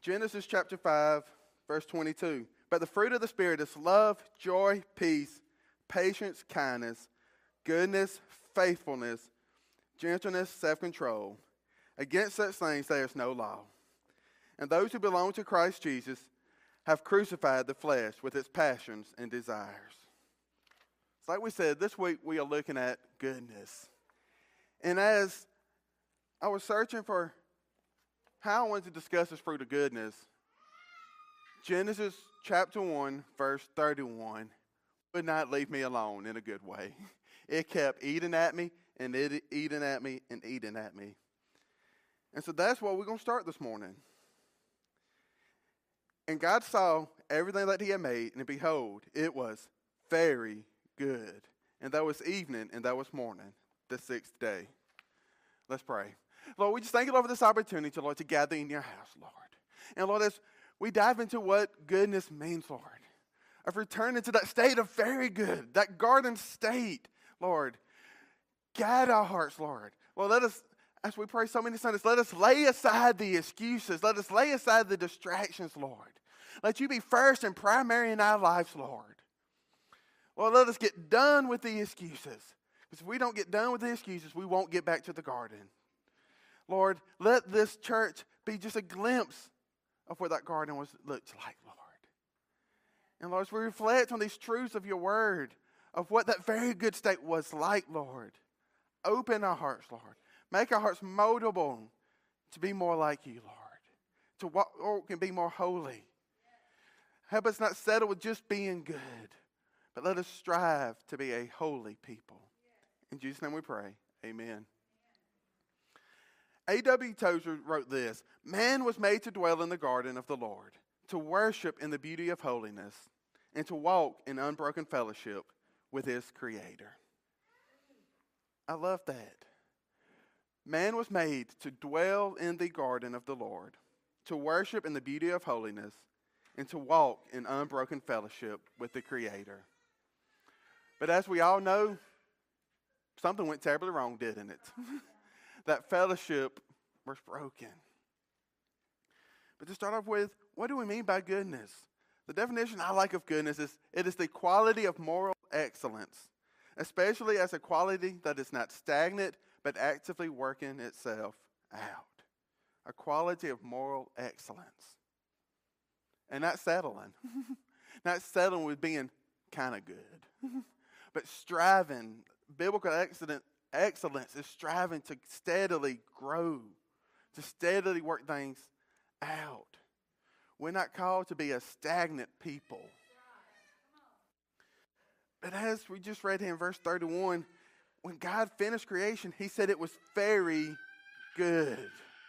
Genesis chapter 5, verse 22. But the fruit of the Spirit is love, joy, peace, patience, kindness, goodness, faithfulness, gentleness, self-control. Against such things there is no law. And those who belong to Christ Jesus have crucified the flesh with its passions and desires. It's like we said, this week we are looking at goodness. And as I was searching for how I wanted to discuss this fruit of goodness, Genesis chapter 1, verse 31 would not leave me alone in a good way. It kept eating at me and eating at me and eating at me. And so that's what we're going to start this morning. And God saw everything that he had made, and behold, it was very good. And that was evening, and that was morning, the sixth day. Let's pray. Lord, we just thank you, Lord, for this opportunity, Lord, to gather in your house, Lord. And Lord, as we dive into what goodness means, Lord, of returning to that state of very good, that garden state, Lord, guide our hearts, Lord. Lord, let us, as we pray so many Sundays, let us lay aside the excuses. Let us lay aside the distractions, Lord. Let you be first and primary in our lives, Lord. Lord, let us get done with the excuses. Because if we don't get done with the excuses, we won't get back to the garden. Lord, let this church be just a glimpse of what that garden looked like, Lord. And Lord, as we reflect on these truths of your word, of what that very good state was like, Lord, open our hearts, Lord. Make our hearts moldable to be more like you, Lord. To walk and be more holy. Help us not settle with just being good, but let us strive to be a holy people. In Jesus' name we pray. Amen. A.W. Tozer wrote this: man was made to dwell in the garden of the Lord, to worship in the beauty of holiness, and to walk in unbroken fellowship with his Creator. I love that. Man was made to dwell in the garden of the Lord, to worship in the beauty of holiness, and to walk in unbroken fellowship with the Creator. But as we all know, something went terribly wrong, didn't it? That fellowship was broken. But to start off with, what do we mean by goodness? The definition I like of goodness is it is the quality of moral excellence, especially as a quality that is not stagnant but actively working itself out. A quality of moral excellence. And not settling. Not settling with being kind of good. But striving. Biblical excellence is striving to steadily grow. To steadily work things out. We're not called to be a stagnant people. But as we just read here in verse 31, when God finished creation, he said it was very good.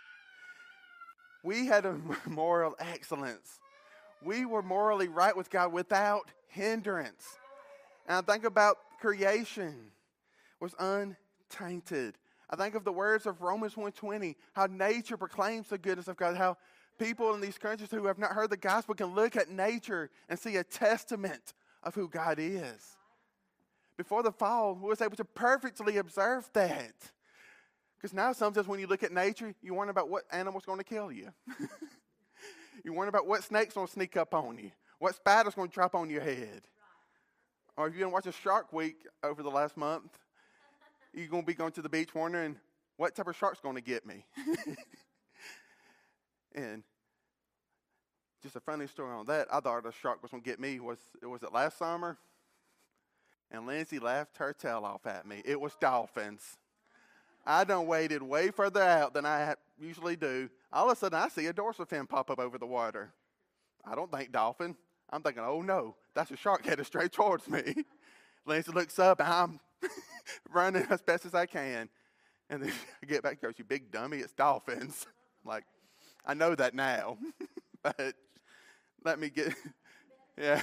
We had a moral excellence. We were morally right with God without hindrance. And I think about creation was untainted. I think of the words of Romans 1:20, how nature proclaims the goodness of God, how people in these countries who have not heard the gospel can look at nature and see a testament of who God is. Before the fall, we was able to perfectly observe that. Because now sometimes when you look at nature, you wonder about what animal's going to kill you. You wonder about what snake's going to sneak up on you. What spider's going to drop on your head. Or if you didn't watch a Shark Week over the last month, you're going to be going to the beach wondering, what type of shark's going to get me? And just a funny story on that, I thought a shark was going to get me. Was it last summer? And Lindsay laughed her tail off at me. It was dolphins. I done waded way further out than I usually do. All of a sudden, I see a dorsal fin pop up over the water. I don't think dolphin. I'm thinking, oh no, that's a shark headed straight towards me. Lindsay looks up, and I'm running as best as I can. And then I get back and goes, you big dummy, it's dolphins. I'm like, I know that now. But let me get, yeah.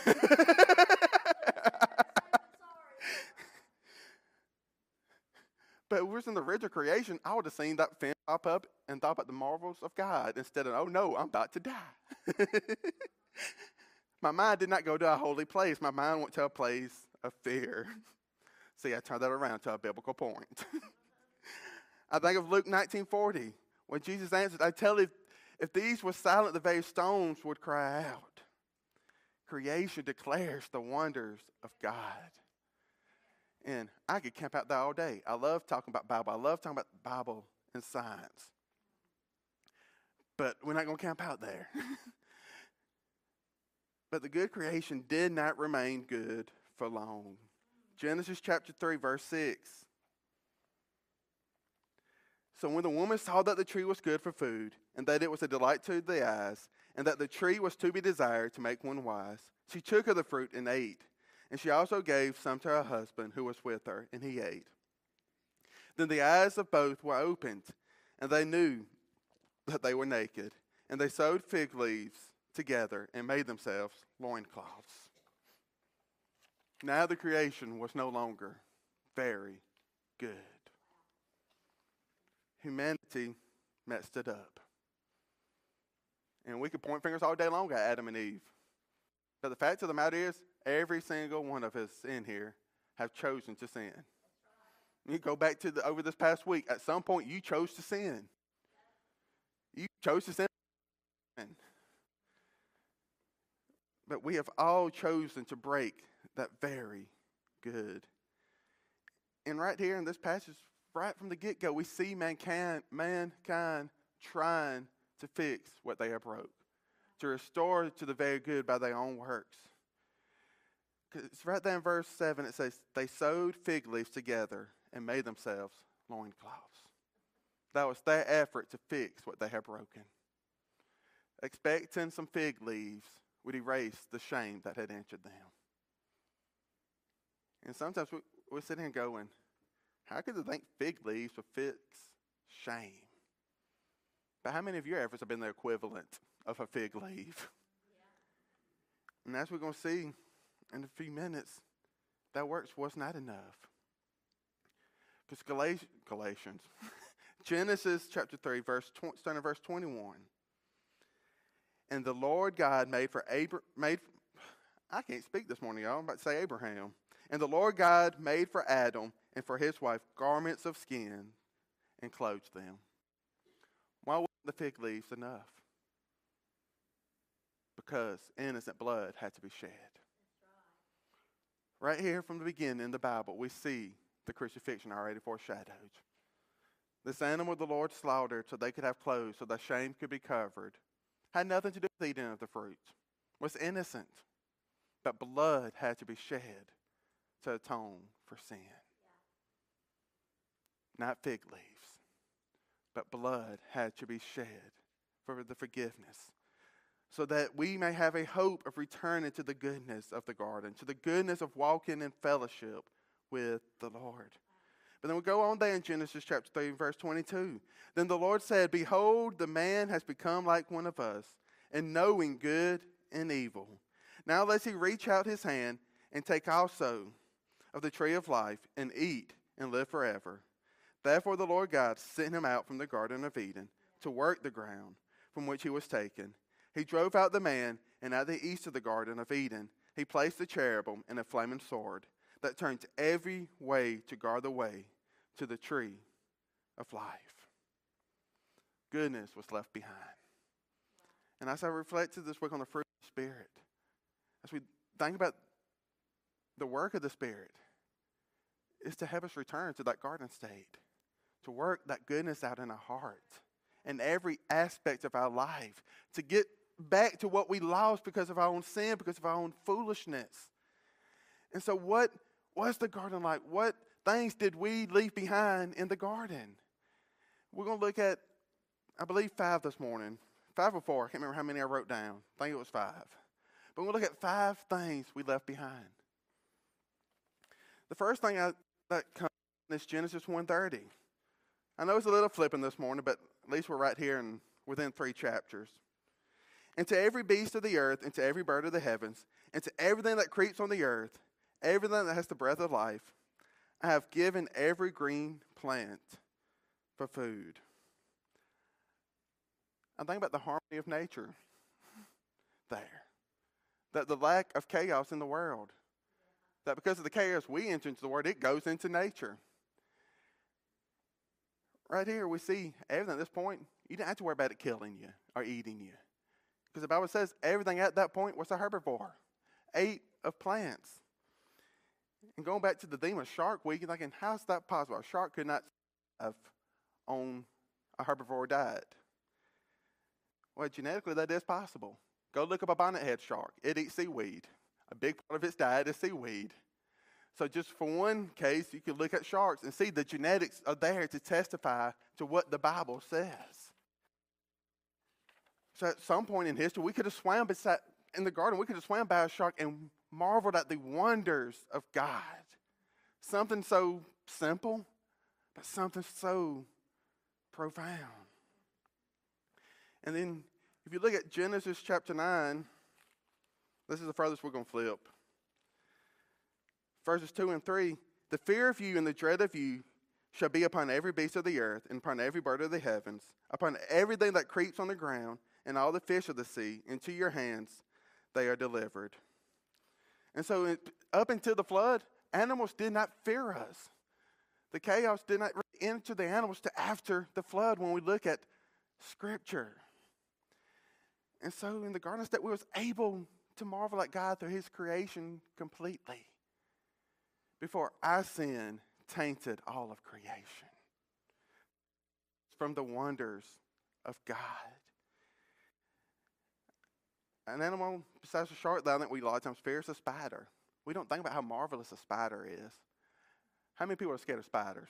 But if it was in the original creation, I would have seen that fin pop up and thought about the marvels of God instead of, oh no, I'm about to die. My mind did not go to a holy place. My mind went to a place of fear. See, I turned that around to a biblical point. I think of Luke 19:40, when Jesus answered, I tell you, If these were silent, the very stones would cry out. Creation declares the wonders of God. And I could camp out there all day. I love talking about Bible. I love talking about the Bible and science. But we're not going to camp out there. But the good creation did not remain good for long. Genesis chapter 3, verse 6. So when the woman saw that the tree was good for food, and that it was a delight to the eyes, and that the tree was to be desired to make one wise, she took of the fruit and ate. And she also gave some to her husband who was with her, and he ate. Then the eyes of both were opened, and they knew that they were naked. And they sewed fig leaves together and made themselves loincloths. Now the creation was no longer very good. Humanity messed it up. And we could point fingers all day long at Adam and Eve. But the fact of the matter is, every single one of us in here have chosen to sin. You go back to over this past week. At some point, you chose to sin. You chose to sin. But we have all chosen to break that very good. And right here in this passage, right from the get-go, we see mankind trying to fix what they have broke, to restore to the very good by their own works. It's right there in verse 7, it says, they sewed fig leaves together and made themselves loincloths. That was their effort to fix what they had broken. Expecting some fig leaves would erase the shame that had entered them. And sometimes we're sitting here going, how could they think fig leaves would fix shame? But how many of your efforts have been the equivalent of a fig leaf? Yeah. And as we're going to see in a few minutes, that works was not enough. Because Galatians, Genesis chapter 3, starting at verse 21. And the Lord God made I can't speak this morning, y'all. I'm about to say Abraham. And the Lord God made for Adam and for his wife garments of skin and clothed them. Why wasn't the fig leaves enough? Because innocent blood had to be shed. Right here from the beginning in the Bible, we see the crucifixion already foreshadowed. This animal the Lord slaughtered so they could have clothes, so their shame could be covered, had nothing to do with eating of the fruit, was innocent. But blood had to be shed to atone for sin. Not fig leaves, but blood had to be shed for the forgiveness, so that we may have a hope of returning to the goodness of the garden, to the goodness of walking in fellowship with the Lord. But then we go on there in Genesis chapter 3, verse 22. Then the Lord said, behold, the man has become like one of us, in knowing good and evil. Now lest he reach out his hand and take also of the tree of life and eat and live forever. Therefore the Lord God sent him out from the Garden of Eden to work the ground from which he was taken. He drove out the man, and at the east of the Garden of Eden he placed the cherubim and a flaming sword that turns every way to guard the way to the tree of life. Goodness was left behind. And as I reflected this week on the fruit of the Spirit, as we think about the work of the Spirit, is to have us return to that garden state, to work that goodness out in our heart, in every aspect of our life, to get back to what we lost because of our own sin, because of our own foolishness. And so what was the garden like? What things did we leave behind in the garden? We're going to look at, I believe, 5 this morning. 5 or 4. I can't remember how many I wrote down. I think it was 5. But we're going to look at 5 things we left behind. The first thing that comes is Genesis 1:30. I know it's a little flippant this morning, but at least we're right here and within 3 chapters. And to every beast of the earth, and to every bird of the heavens, and to everything that creeps on the earth, everything that has the breath of life, I have given every green plant for food. I think about the harmony of nature there. That the lack of chaos in the world. That because of the chaos we enter into the world, it goes into nature. Right here we see everything at this point you didn't have to worry about it killing you or eating you. Because the Bible says everything at that point was a herbivore, ate of plants. And going back to the theme of shark week, you're thinking, how's that possible? A shark could not have on a herbivore diet. Well, genetically, that is possible. Go look up a bonnethead shark. It eats seaweed. A big part of its diet is seaweed. So just for one case, you could look at sharks and see the genetics are there to testify to what the Bible says. So at some point in history, we could have swam beside, in the garden, we could have swam by a shark and marveled at the wonders of God. Something so simple, but something so profound. And then if you look at Genesis chapter 9, this is the furthest we're going to flip. Verses 2 and 3, the fear of you and the dread of you shall be upon every beast of the earth, and upon every bird of the heavens, upon everything that creeps on the ground, and all the fish of the sea. Into your hands they are delivered. And so up until the flood, animals did not fear us. The chaos did not enter the animals to after the flood when we look at Scripture. And so in the Garden of State, we was able to marvel at God through his creation completely before our sin tainted all of creation. From the wonders of God. An animal besides the shark that I think we a lot of times fear is a spider. We don't think about how marvelous a spider is. How many people are scared of spiders?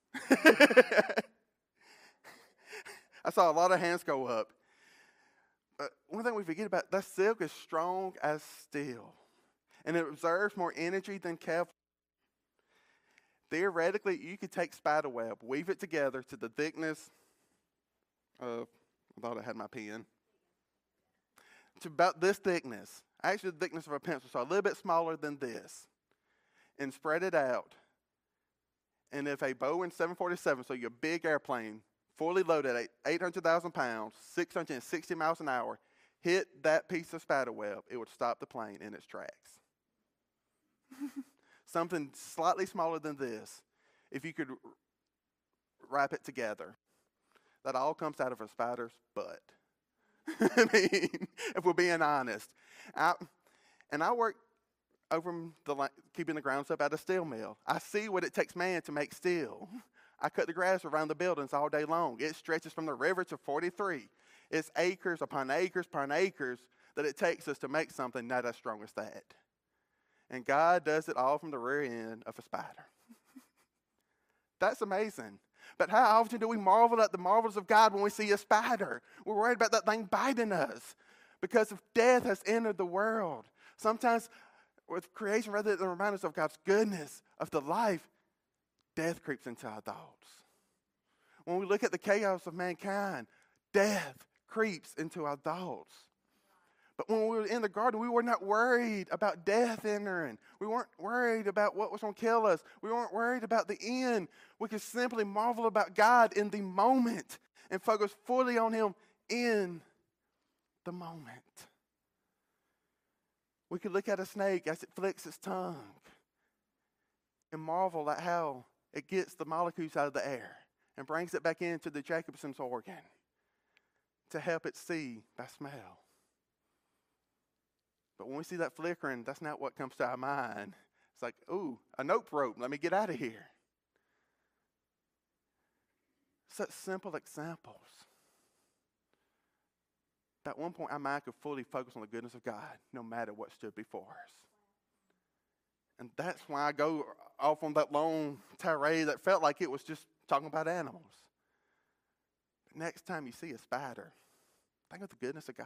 I saw a lot of hands go up. But one thing we forget about, that silk is strong as steel. And it absorbs more energy than Kevlar. Theoretically, you could take spider web, weave it together to the thickness of, I thought I had my pen, to about this thickness. Actually, the thickness of a pencil, so a little bit smaller than this. And spread it out. And if a Boeing 747, so your big airplane, fully loaded at 800,000 pounds, 660 miles an hour, hit that piece of spider web, it would stop the plane in its tracks. Something slightly smaller than this, if you could wrap it together, that all comes out of a spider's butt. I mean, if we're being honest. I work over keeping the grounds up at a steel mill. I see what it takes man to make steel. I cut the grass around the buildings all day long. It stretches from the river to 43. It's acres upon acres upon acres that it takes us to make something not as strong as that. And God does it all from the rear end of a spider. That's amazing. But how often do we marvel at the marvels of God when we see a spider? We're worried about that thing biting us because of death has entered the world. Sometimes with creation, rather than remind us of God's goodness, of the life, death creeps into our thoughts. When we look at the chaos of mankind, death creeps into our thoughts. But when we were in the garden, we were not worried about death entering. We weren't worried about what was going to kill us. We weren't worried about the end. We could simply marvel about God in the moment and focus fully on him in the moment. We could look at a snake as it flicks its tongue and marvel at how it gets the molecules out of the air and brings it back into the Jacobson's organ to help it see by smell. But when we see that flickering, that's not what comes to our mind. It's like, ooh, a note rope, let me get out of here. Such simple examples. At one point, our mind could fully focus on the goodness of God, no matter what stood before us. And that's why I go off on that long tirade that felt like it was just talking about animals. But next time you see a spider, think of the goodness of God.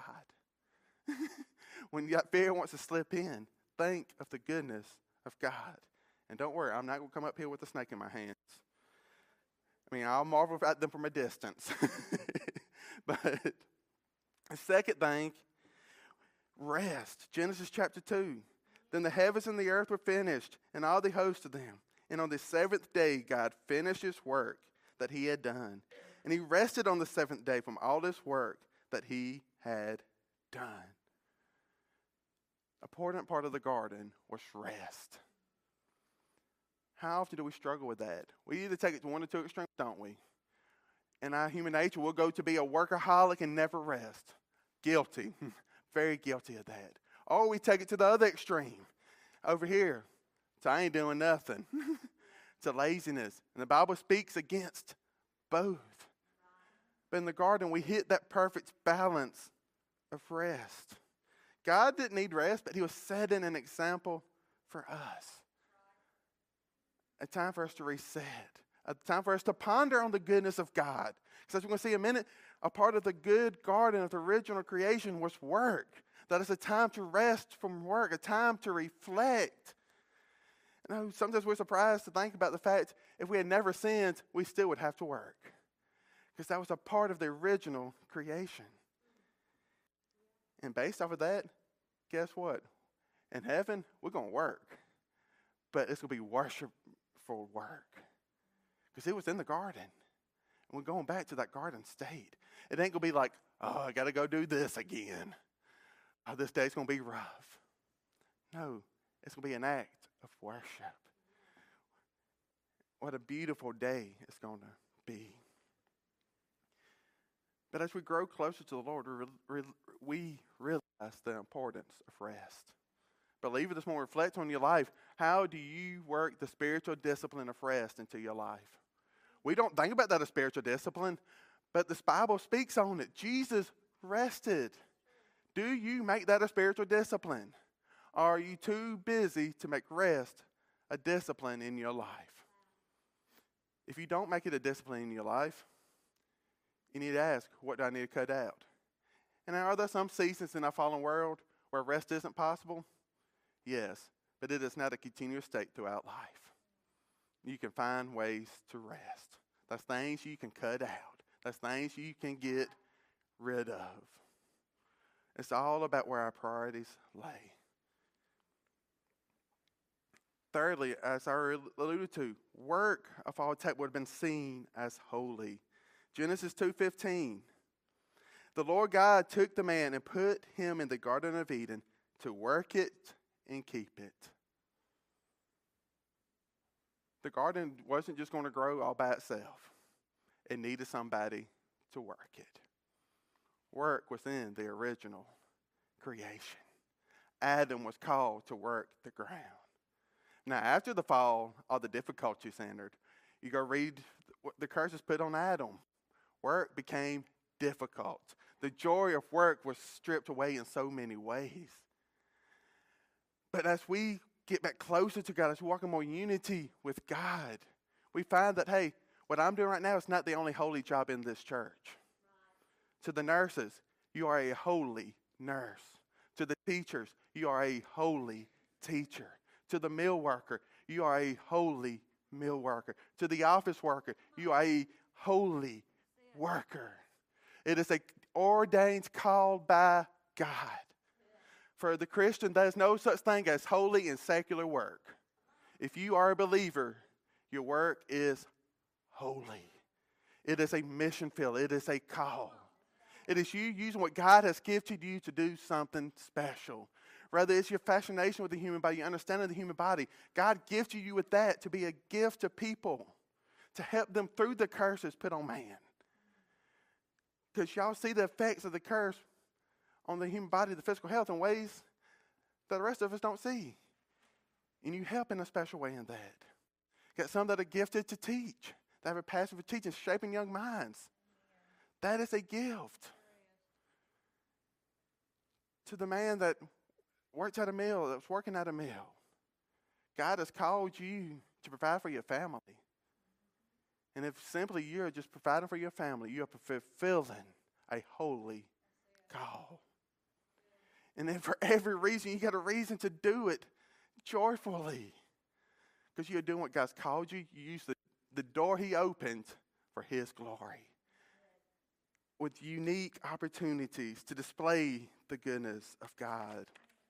When that fear wants to slip in, think of the goodness of God. And don't worry, I'm not going to come up here with a snake in my hands. I mean, I'll marvel at them from a distance. But the second thing, rest. Genesis chapter 2. Then the heavens and the earth were finished, and all the host of them. And on the seventh day, God finished his work that he had done. And he rested on the seventh day from all this work that he had done. An important part of the garden was rest. How often do we struggle with that? We either take it to one or two extremes, don't we? in our human nature, we'll go to be a workaholic and never rest. Guilty. Very guilty of that. Or we take it to the other extreme. Over here, so I ain't doing nothing. To laziness. And the Bible speaks against both. But in the garden, we hit that perfect balance of rest. God didn't need rest, but he was setting an example for us. A time for us to reset. A time for us to ponder on the goodness of God. Because as we're going to see in a minute, a part of the good garden of the original creation was work. That is a time to rest from work, a time to reflect. You know, sometimes we're surprised to think about the fact if we had never sinned, we still would have to work. Because that was a part of the original creation. And based off of that, guess what? In heaven, we're going to work. But it's going to be worshipful work. Because it was in the garden. And we're going back to that garden state. It ain't going to be like, oh, I got to go do this again. Oh, this day's going to be rough. No, it's going to be an act of worship. What a beautiful day it's going to be. But as we grow closer to the Lord, we realize the importance of rest. Believer, this morning, reflect on your life. How do you work the spiritual discipline of rest into your life? We don't think about that as spiritual discipline, but this Bible speaks on it. Jesus rested. Do you make that a spiritual discipline? Or are you too busy to make rest a discipline in your life? If you don't make it a discipline in your life, you need to ask, what do I need to cut out? And are there some seasons in our fallen world where rest isn't possible? Yes, but it is not a continuous state throughout life. You can find ways to rest. That's things you can cut out. That's things you can get rid of. It's all about where our priorities lay. Thirdly, as I alluded to, work of all type would have been seen as holy. Genesis 2:15. The Lord God took the man and put him in the Garden of Eden to work it and keep it. The garden wasn't just going to grow all by itself. It needed somebody to work it. Work was in the original creation. Adam was called to work the ground. Now, after the fall, all the difficulties entered. You go read the curses put on Adam. Work became difficult. The joy of work was stripped away in so many ways. But as we get back closer to God, as we walk in more unity with God, we find that, hey, what I'm doing right now is not the only holy job in this church. Right. To the nurses, you are a holy nurse. To the teachers, you are a holy teacher. To the meal worker, you are a holy meal worker. To the office worker, you are a holy worker. It is a ordained, called by God. For the Christian, there is no such thing as holy and secular work. If you are a believer, your work is holy. It is a mission field. It is a call. It is you using what God has gifted you to do something special. Rather, it's your fascination with the human body, your understanding of the human body. God gifted you with that to be a gift to people, to help them through the curses put on man. Because y'all see the effects of the curse on the human body, the physical health, in ways that the rest of us don't see. And you help in a special way in that. Got some that are gifted to teach. They have a passion for teaching, shaping young minds. That is a gift. To the man that works at a mill, that's working at a mill. God has called you to provide for your family. And if simply you're just providing for your family, you are fulfilling a holy call. And then for every reason, you got a reason to do it joyfully. Because you're doing what God's called you. You use the door he opened for his glory. With unique opportunities to display the goodness of God.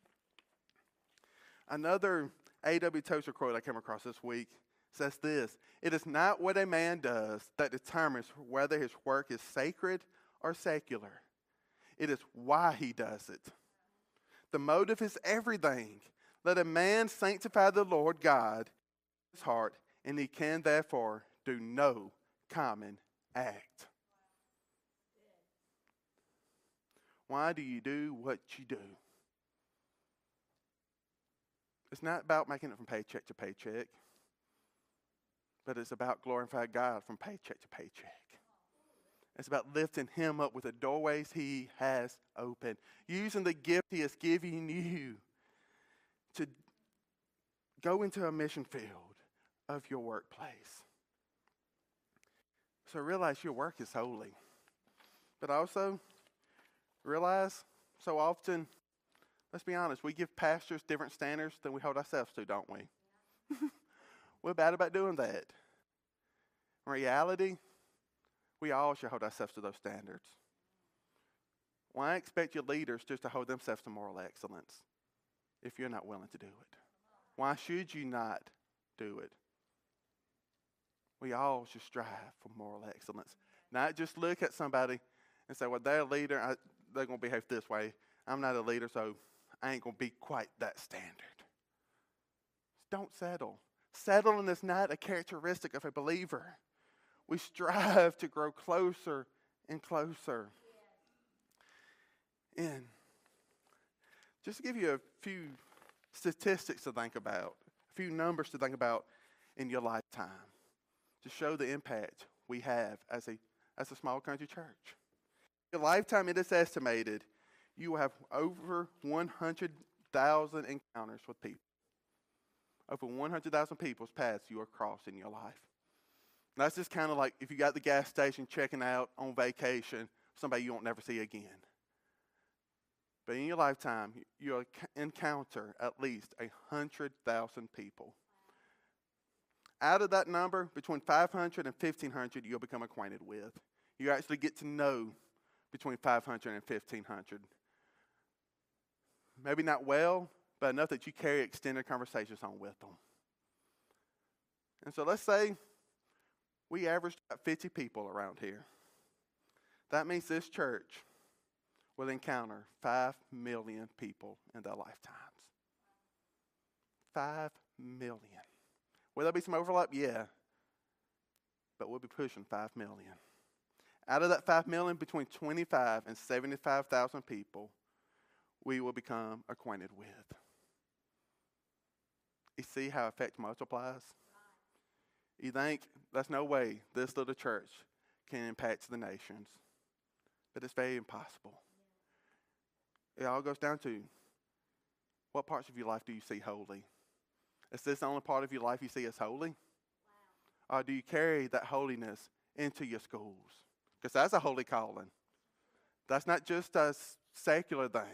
Another A.W. Tozer quote I came across this week says this: "It is not what a man does that determines whether his work is sacred or secular. It is why he does it. The motive is everything. Let a man sanctify the Lord God in his heart, and he can therefore do no common act." Why do you do what you do? It's not about making it from paycheck to paycheck, but it's about glorifying God from paycheck to paycheck. It's about lifting him up with the doorways he has opened, using the gift he has given you to go into a mission field of your workplace. So realize your work is holy. But also realize so often, let's be honest, we give pastors different standards than we hold ourselves to, don't we? We're bad about doing that. In reality, we all should hold ourselves to those standards. Why expect your leaders just to hold themselves to moral excellence if you're not willing to do it? Why should you not do it? We all should strive for moral excellence. Not just look at somebody and say, well, they're a leader, they're going to behave this way. I'm not a leader, so I ain't going to be quite that standard. Don't settle. Settling is not a characteristic of a believer. We strive to grow closer and closer. And just to give you a few statistics to think about, a few numbers to think about in your lifetime, to show the impact we have as a small country church. In your lifetime, it is estimated you will have over 100,000 encounters with people. Over 100,000 people's paths you are crossed in your life. And that's just kind of like if you got the gas station checking out on vacation, somebody you won't never see again. But in your lifetime, you'll encounter at least 100,000 people. Out of that number, between 500 and 1,500, you'll become acquainted with. You actually get to know between 500 and 1,500. Maybe not well, but enough that you carry extended conversations on with them. And so let's say we averaged about 50 people around here. That means this church will encounter 5 million people in their lifetimes. 5 million. Will there be some overlap? Yeah. But we'll be pushing 5 million. Out of that 5 million, between 25 and 75,000 people, we will become acquainted with. You see how effect multiplies? You think there's no way this little church can impact the nations. But it's very impossible. It all goes down to what parts of your life do you see holy? Is this the only part of your life you see as holy? Or do you carry that holiness into your schools? Because that's a holy calling. That's not just a secular thing.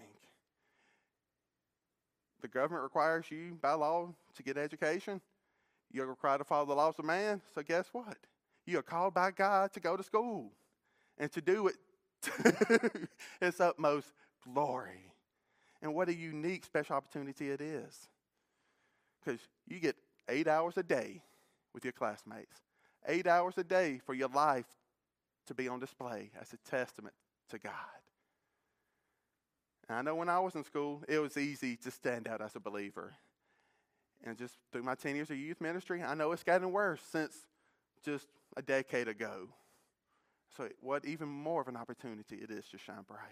The government requires you by law to get education. You're required to follow the laws of man. So guess what? You are called by God to go to school and to do it to its utmost glory. And what a unique, special opportunity it is. Because you get 8 hours a day with your classmates. 8 hours a day for your life to be on display as a testament to God. And I know when I was in school, it was easy to stand out as a believer. And just through my 10 years of youth ministry, I know it's gotten worse since just a decade ago. So what even more of an opportunity it is to shine bright.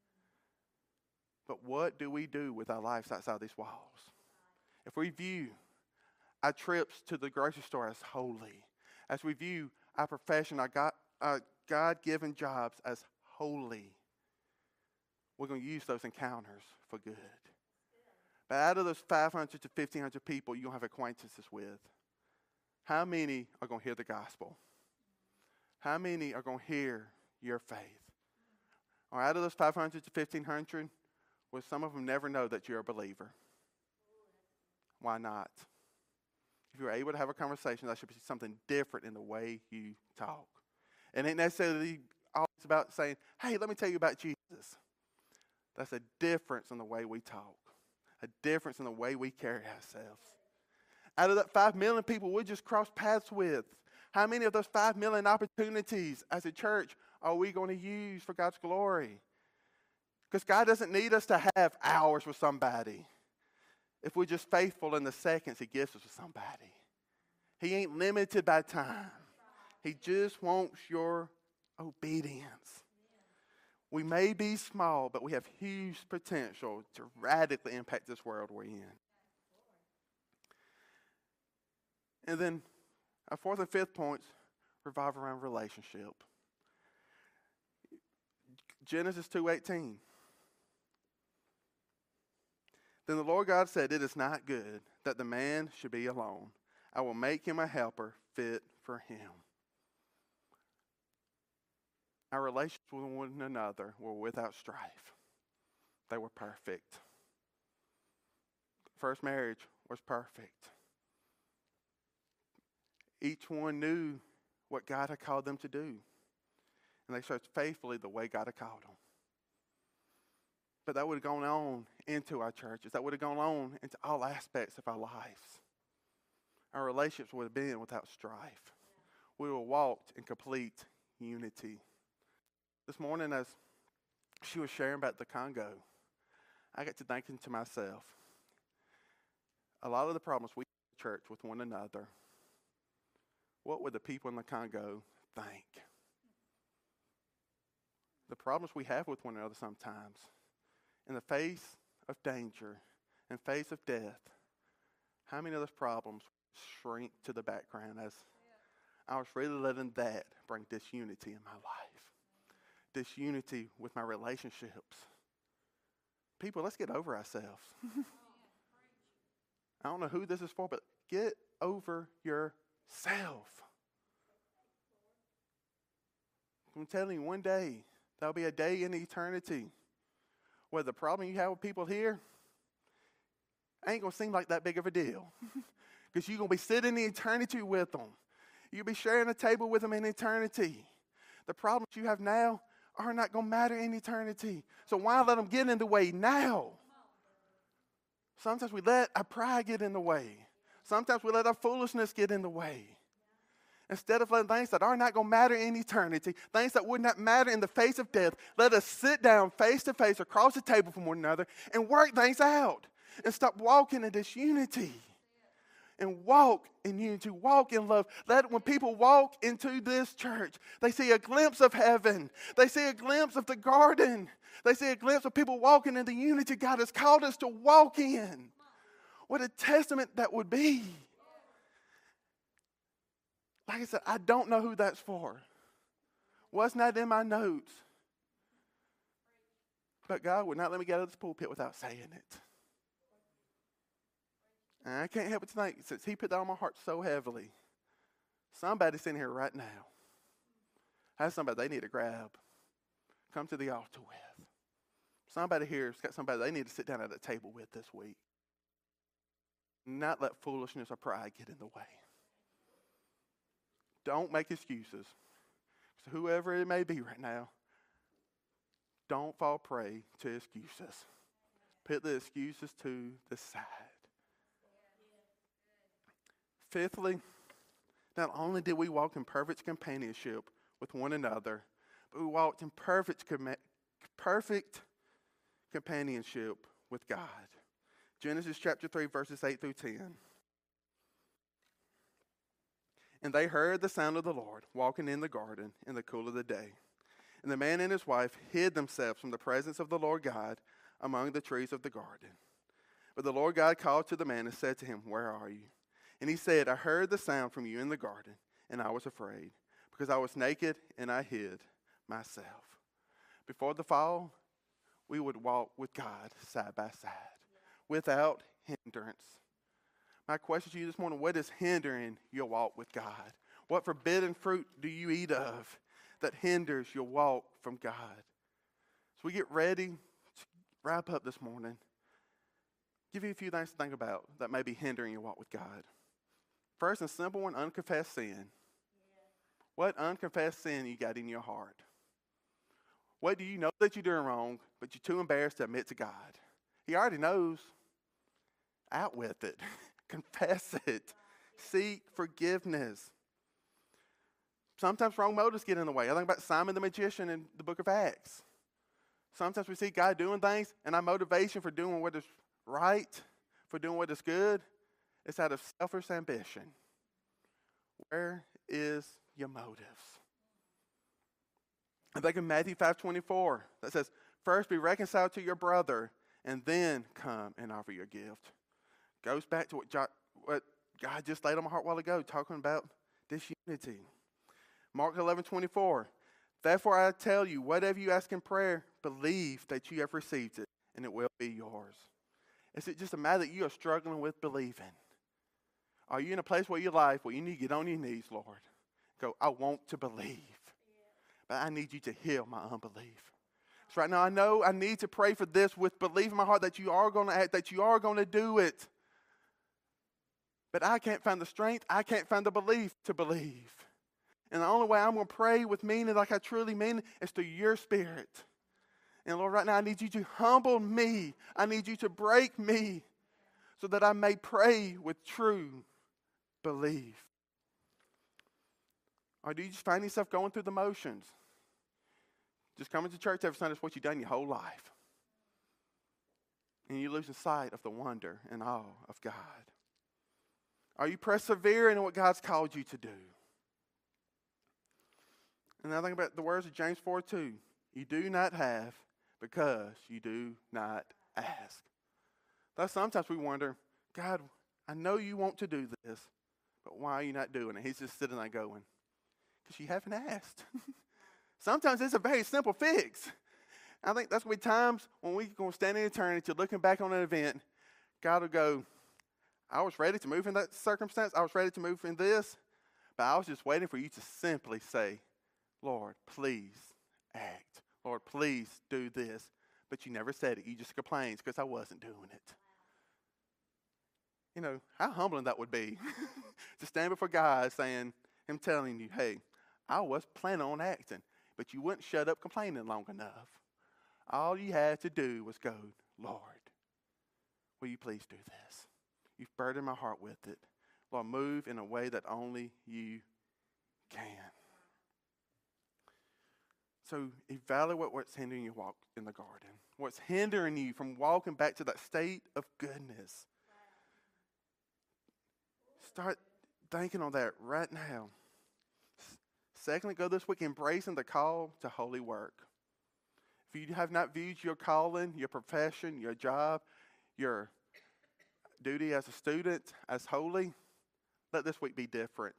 But what do we do with our lives outside these walls? If we view our trips to the grocery store as holy, as we view our profession, our God-given jobs as holy, we're going to use those encounters for good. But out of those 500 to 1,500 people you're going to have acquaintances with, how many are going to hear the gospel? How many are going to hear your faith? Or out of those 500 to 1,500, will some of them never know that you're a believer? Why not? If you're able to have a conversation, that should be something different in the way you talk. It ain't necessarily always about saying, hey, let me tell you about Jesus. That's a difference in the way we talk. A difference in the way we carry ourselves. Out of that 5 million people we just crossed paths with, how many of those 5 million opportunities as a church are we going to use for God's glory? Because God doesn't need us to have hours with somebody. If we're just faithful in the seconds he gives us with somebody. He ain't limited by time. He just wants your obedience. We may be small, but we have huge potential to radically impact this world we're in. And then our fourth and fifth points revolve around relationship. Genesis 2:18. Then the Lord God said, "It is not good that the man should be alone. I will make him a helper fit for him." Our relations with one another were without strife. They were perfect. First marriage was perfect. Each one knew what God had called them to do. And they served faithfully the way God had called them. But that would have gone on into our churches. That would have gone on into all aspects of our lives. Our relationships would have been without strife. We would have walked in complete unity. This morning, as she was sharing about the Congo, I got to thinking to myself, a lot of the problems we have in the church with one another, what would the people in the Congo think? The problems we have with one another sometimes, in the face of danger, in the face of death, how many of those problems shrink to the background as I was really letting that bring disunity in my life? Disunity with my relationships. People, let's get over ourselves. I don't know who this is for, but get over yourself. I'm telling you, one day, there'll be a day in eternity where the problem you have with people here ain't going to seem like that big of a deal. Because you're going to be sitting in eternity with them. You'll be sharing a table with them in eternity. The problems you have now are not going to matter in eternity. So why let them get in the way now? Sometimes we let our pride get in the way. Sometimes we let our foolishness get in the way. Instead of letting things that are not going to matter in eternity, things that would not matter in the face of death, let us sit down face to face across the table from one another and work things out. And stop walking in disunity. And walk in unity, walk in love. Let when people walk into this church, they see a glimpse of heaven. They see a glimpse of the garden. They see a glimpse of people walking in the unity God has called us to walk in. What a testament that would be. Like I said, I don't know who that's for. What's not in my notes? But God would not let me get out of this pulpit without saying it. And I can't help but tonight, since he put that on my heart so heavily, somebody's in here right now has somebody they need to grab, come to the altar with. Somebody here's got somebody they need to sit down at a table with this week. Not let foolishness or pride get in the way. Don't make excuses. So whoever it may be right now, don't fall prey to excuses. Put the excuses to the side. Fifthly, not only did we walk in perfect companionship with one another, but we walked in perfect companionship with God. Genesis chapter 3, verses 8 through 10. And they heard the sound of the Lord walking in the garden in the cool of the day. And the man and his wife hid themselves from the presence of the Lord God among the trees of the garden. But the Lord God called to the man and said to him, "Where are you?" And he said, "I heard the sound from you in the garden, and I was afraid, because I was naked and I hid myself." Before the fall, we would walk with God side by side, without hindrance. My question to you this morning, what is hindering your walk with God? What forbidden fruit do you eat of that hinders your walk from God? So we get ready to wrap up this morning. Give you a few things to think about that may be hindering your walk with God. First and simple one, unconfessed sin. Yeah. What unconfessed sin you got in your heart? What do you know that you're doing wrong, but you're too embarrassed to admit to God? He already knows. Out with it. Confess it. Seek forgiveness. Sometimes wrong motives get in the way. I think about Simon the magician in the book of Acts. Sometimes we see God doing things, and our motivation for doing what is right, for doing what is good, it's out of selfish ambition. Where is your motives? I think in Matthew 5:24 that says, first be reconciled to your brother and then come and offer your gift. Goes back to what God just laid on my heart a while ago, talking about disunity. Mark 11:24. Therefore I tell you, whatever you ask in prayer, believe that you have received it, and it will be yours. Is it just a matter that you are struggling with believing? Are you in a place where your life where you need to get on your knees, Lord? Go, I want to believe, but I need you to heal my unbelief. So right now I know I need to pray for this with belief in my heart that you are going to act, that you are going to do it. But I can't find the strength, I can't find the belief to believe. And the only way I'm going to pray with meaning like I truly mean it is through your Spirit. And Lord, right now I need you to humble me. I need you to break me so that I may pray with true belief. Or do you just find yourself going through the motions? Just coming to church every Sunday is what you've done your whole life. And you're losing sight of the wonder and awe of God. Are you persevering in what God's called you to do? And I think about the words of James 4:2. You do not have because you do not ask. That's sometimes we wonder, God, I know you want to do this, but why are you not doing it? He's just sitting there going, because you haven't asked. Sometimes it's a very simple fix. I think that's going to be times when we're going to stand in eternity looking back on an event, God will go, I was ready to move in that circumstance. I was ready to move in this, but I was just waiting for you to simply say, Lord, please act. Lord, please do this. But you never said it. You just complained because I wasn't doing it. You know, how humbling that would be to stand before God saying, Him telling you, hey, I was planning on acting, but you wouldn't shut up complaining long enough. All you had to do was go, Lord, will you please do this? You've burdened my heart with it. Lord, move in a way that only you can. So evaluate what's hindering your walk in the garden. What's hindering you from walking back to that state of goodness. Start thinking on that right now. Secondly, go this week embracing the call to holy work. If you have not viewed your calling, your profession, your job, your duty as a student as holy, let this week be different.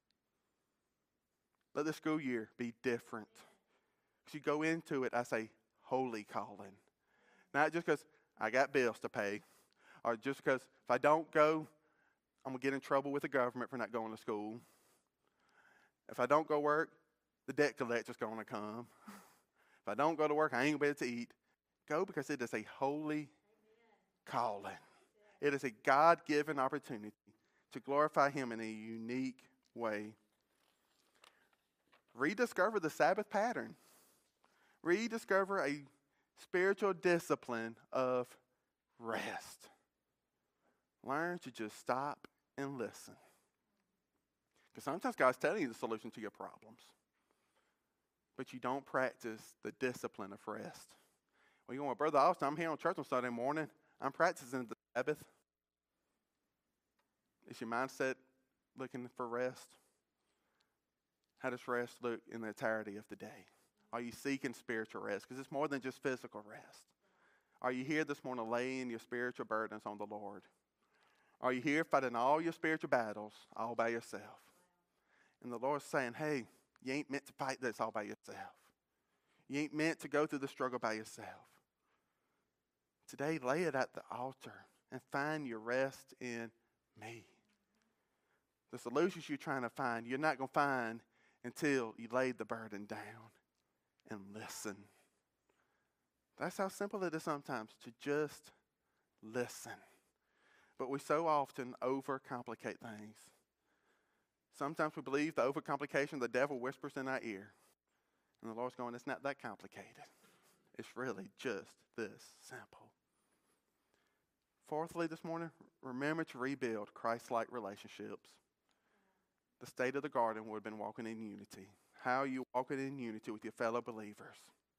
Let this school year be different. Because you go into it as a holy calling. Not just because I got bills to pay, or just because if I don't go, I'm going to get in trouble with the government for not going to school. If I don't go work, the debt collector's going to come. If I don't go to work, I ain't going to be able to eat. Go because it is a holy calling. It is a God-given opportunity to glorify Him in a unique way. Rediscover the Sabbath pattern. Rediscover a spiritual discipline of rest. Learn to just stop and listen. Because sometimes God's telling you the solution to your problems, but you don't practice the discipline of rest. Well, you go, Brother Austin, I'm here on church on Sunday morning. I'm practicing the Sabbath. Is your mindset looking for rest? How does rest look in the entirety of the day? Are you seeking spiritual rest? Because it's more than just physical rest. Are you here this morning laying your spiritual burdens on the Lord? Are you here fighting all your spiritual battles all by yourself? And the Lord's saying, hey, you ain't meant to fight this all by yourself. You ain't meant to go through the struggle by yourself. Today, lay it at the altar and find your rest in me. The solutions you're trying to find, you're not going to find until you lay the burden down and listen. That's how simple it is sometimes to just listen. But we so often overcomplicate things. Sometimes we believe the overcomplication, the devil whispers in our ear. And the Lord's going, it's not that complicated. It's really just this simple. Fourthly, this morning, remember to rebuild Christ-like relationships. The state of the garden would have been walking in unity. How are you walking in unity with your fellow believers?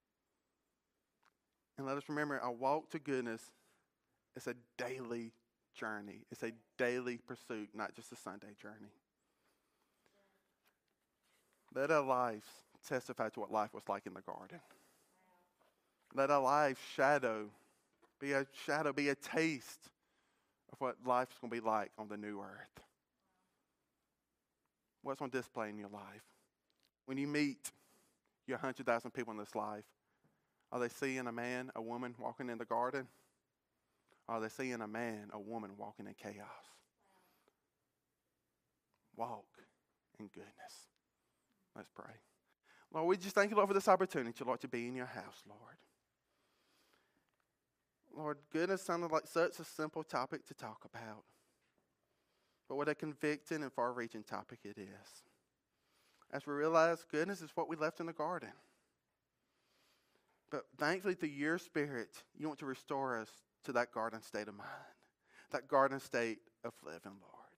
And let us remember, our walk to goodness is a daily journey. It's a daily pursuit, not just a Sunday journey. Let our lives testify to what life was like in the garden. Let our life be a taste of what life's going to be like on the new earth. What's on display in your life? When you meet your 100,000 people in this life, are they seeing a man, a woman walking in the garden? Or are they seeing a man, a woman walking in chaos? Walk in goodness. Let's pray. Lord, we just thank you, Lord, for this opportunity, Lord, to be in your house, Lord. Lord, goodness sounded like such a simple topic to talk about. But what a convicting and far-reaching topic it is. As we realize goodness is what we left in the garden. But thankfully, through your Spirit, you want to restore us to that garden state of mind. That garden state of living,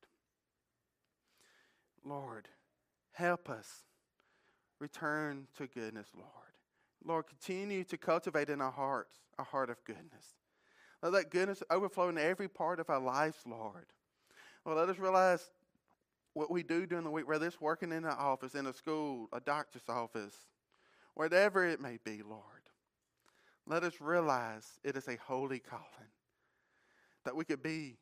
Lord. Lord, help us return to goodness, Lord. Lord, continue to cultivate in our hearts a heart of goodness. Let that goodness overflow in every part of our lives, Lord. Lord, let us realize what we do during the week, whether it's working in an office, in a school, a doctor's office, whatever it may be, Lord. Let us realize it is a holy calling, that we could be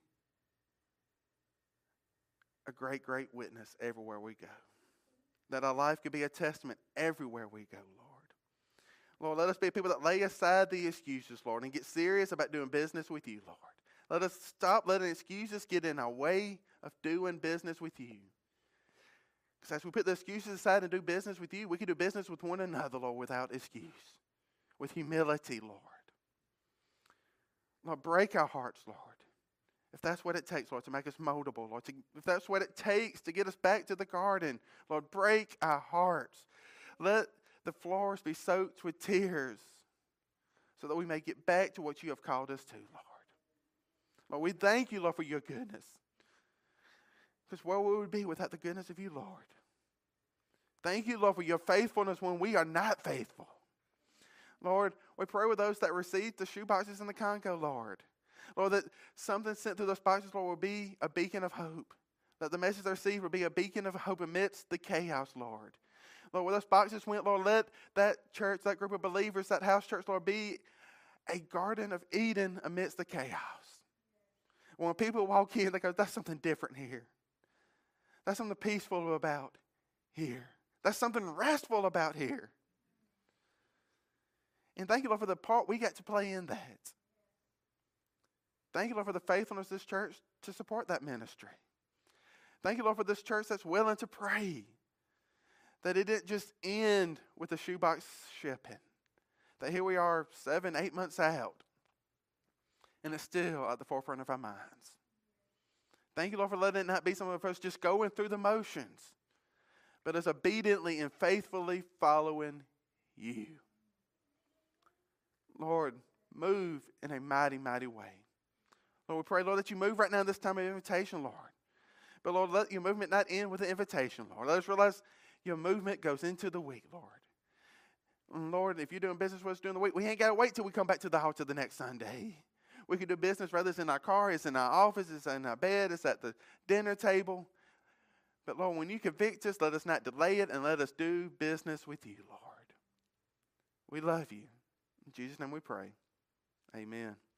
a great, great witness everywhere we go. That our life could be a testament everywhere we go, Lord. Lord, let us be people that lay aside the excuses, Lord, and get serious about doing business with you, Lord. Let us stop letting excuses get in our way of doing business with you. Because as we put the excuses aside and do business with you, we can do business with one another, Lord, without excuse. With humility, Lord. Lord, break our hearts, Lord. If that's what it takes, Lord, to make us moldable, Lord. If that's what it takes to get us back to the garden, Lord, break our hearts. Let the floors be soaked with tears so that we may get back to what you have called us to, Lord. Lord, we thank you, Lord, for your goodness. Because where would we be without the goodness of you, Lord? Thank you, Lord, for your faithfulness when we are not faithful. Lord, we pray with those that received the shoeboxes in the Congo, Lord. Lord, that something sent through those boxes, Lord, will be a beacon of hope. That the message they received will be a beacon of hope amidst the chaos, Lord. Lord, where those boxes went, Lord, let that church, that group of believers, that house church, Lord, be a garden of Eden amidst the chaos. When people walk in, they go, that's something different here. That's something peaceful about here. That's something restful about here. And thank you, Lord, for the part we get to play in that. Thank you, Lord, for the faithfulness of this church to support that ministry. Thank you, Lord, for this church that's willing to pray. That it didn't just end with the shoebox shipping. That here we are 7, 8 months out. And it's still at the forefront of our minds. Thank you, Lord, for letting it not be some of us just going through the motions. But as obediently and faithfully following you. Lord, move in a mighty, mighty way. Lord, we pray, Lord, that you move right now in this time of invitation, Lord. But, Lord, let your movement not end with the invitation, Lord. Let us realize your movement goes into the week, Lord. And, Lord, if you're doing business with us during the week, we ain't got to wait till we come back to the altar the next Sunday. We can do business, whether it's in our car, it's in our office, it's in our bed, it's at the dinner table. But, Lord, when you convict us, let us not delay it and let us do business with you, Lord. We love you. In Jesus' name we pray. Amen.